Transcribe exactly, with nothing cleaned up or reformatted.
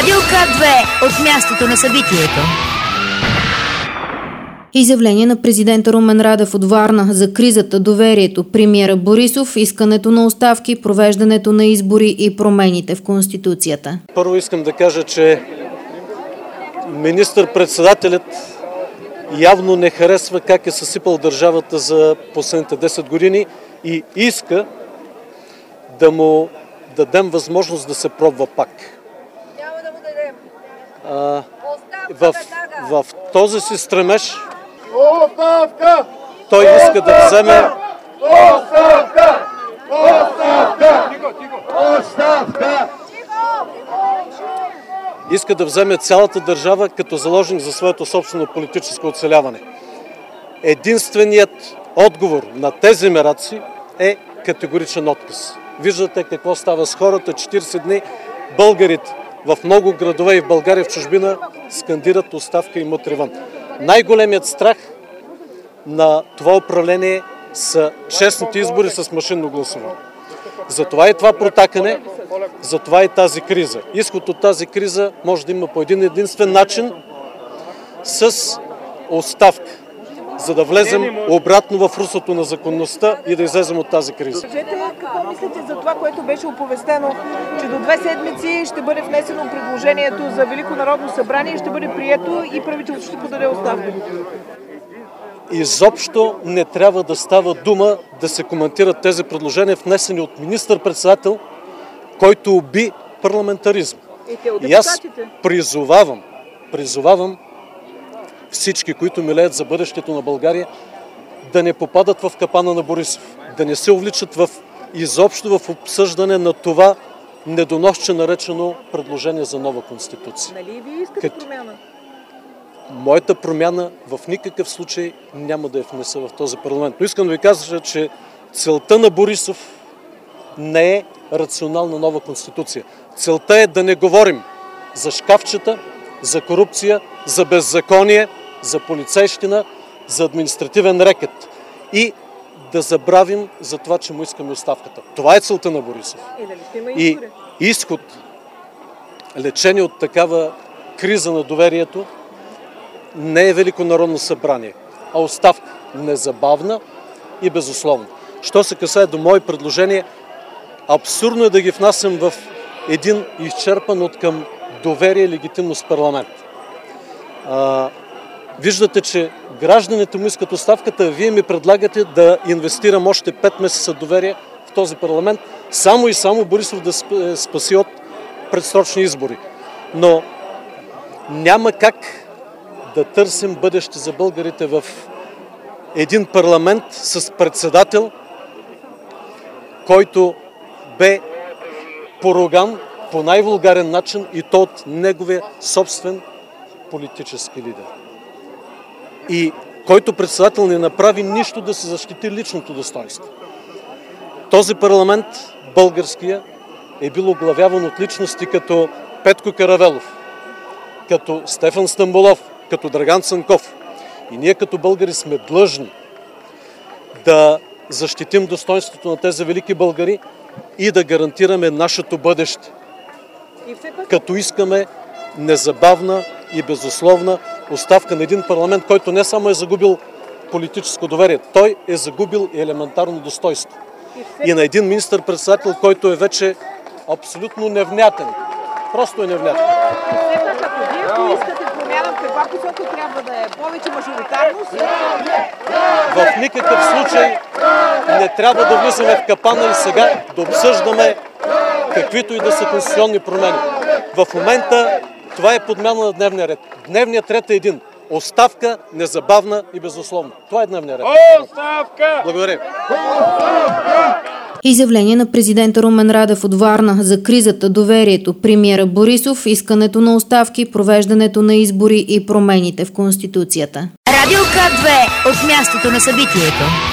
Радио К две от мястото на събитието. Изявление на президента Румен Радев от Варна за кризата, доверието, премиера Борисов, искането на оставки, провеждането на избори и промените в Конституцията. Първо искам да кажа, че министър-председателят явно не харесва как е съсипал държавата за последните десет години и иска да му дадем възможност да се пробва пак. Няма да му дадем. А, в, в този си стремеж Оставка! той иска да вземе Оставка! Оставка! Оставка! иска да вземе цялата държава като заложник за своето собствено политическо оцеляване. Единственият отговор на тези мераци е категоричен отказ. Виждате какво става с хората. четирийсет дни българите в много градове и в България, в чужбина скандират оставка и мутри вън. Най-големият страх на това управление са честните избори с машинно гласуване. Затова и това протакане, затова и тази криза. Изход от тази криза може да има по един единствен начин с оставка, за да влезем обратно в руслото на законността и да излезем от тази криза. Кажете, какво мислите за това, което беше оповестено, че до две седмици ще бъде внесено предложението за Велико народно събрание и ще бъде прието и правителството ще подаде оставка? Изобщо не трябва да става дума да се коментират тези предложения, внесени от министър-председател, който уби парламентаризм. И аз призовавам, призовавам всички, които милеят за бъдещето на България, да не попадат в капана на Борисов, да не се увличат в изобщо в обсъждане на това недоносче наречено предложение за нова конституция. Нали вие искате Кът... промяна? Моята промяна в никакъв случай няма да я внеса в този парламент. Но искам да ви кажа, че целта на Борисов не е рационална нова конституция. Целта е да не говорим за шкафчета, за корупция, за беззаконие, за полицейщина, за административен рекет и да забравим за това, че му искаме оставката. Това е целта на Борисов. И изход, лечение от такава криза на доверието не е Велико народно събрание, а оставка незабавна и безусловна. Що се касае до мои предложения, абсурдно е да ги внасям в един изчерпан от към доверие и легитимност парламент. А, виждате, че гражданите му искат оставката, а вие ми предлагате да инвестирам още пет месеца доверие в този парламент, само и само Борисов да спаси от предсрочни избори. Но няма как да търсим бъдеще за българите в един парламент с председател, който бе поруган по най-вулгарен начин и то от неговия собствен политически лидер. И който председател не направи нищо да се защити личното достоинство. Този парламент, българския, е бил оглавяван от личности като Петко Каравелов, като Стефан Стамболов, като Драган Цанков. И ние като българи сме длъжни да защитим достоинството на тези велики българи и да гарантираме нашето бъдеще. Като искаме незабавна и безусловна оставка на един парламент, който не само е загубил политическо доверие, той е загубил и елементарно достоинство. И на един министър-председател, който е вече абсолютно невнятен. Просто е невнятен. Ако вие искате промяна, в каква посока трябва да е? Повече мажоритарност? В никакъв случай не трябва да влизаме в капана и сега да обсъждаме каквито и да са конституционни промени. В момента това е подмяна на дневния ред. Дневният ред е един. Оставка, незабавна и безусловна. Това е дневния ред. Оставка! Благодаря. Изявление на президента Румен Радев от Варна за кризата, доверието, премиера Борисов, искането на оставки, провеждането на избори и промените в Конституцията. Радио К две от мястото на събитието.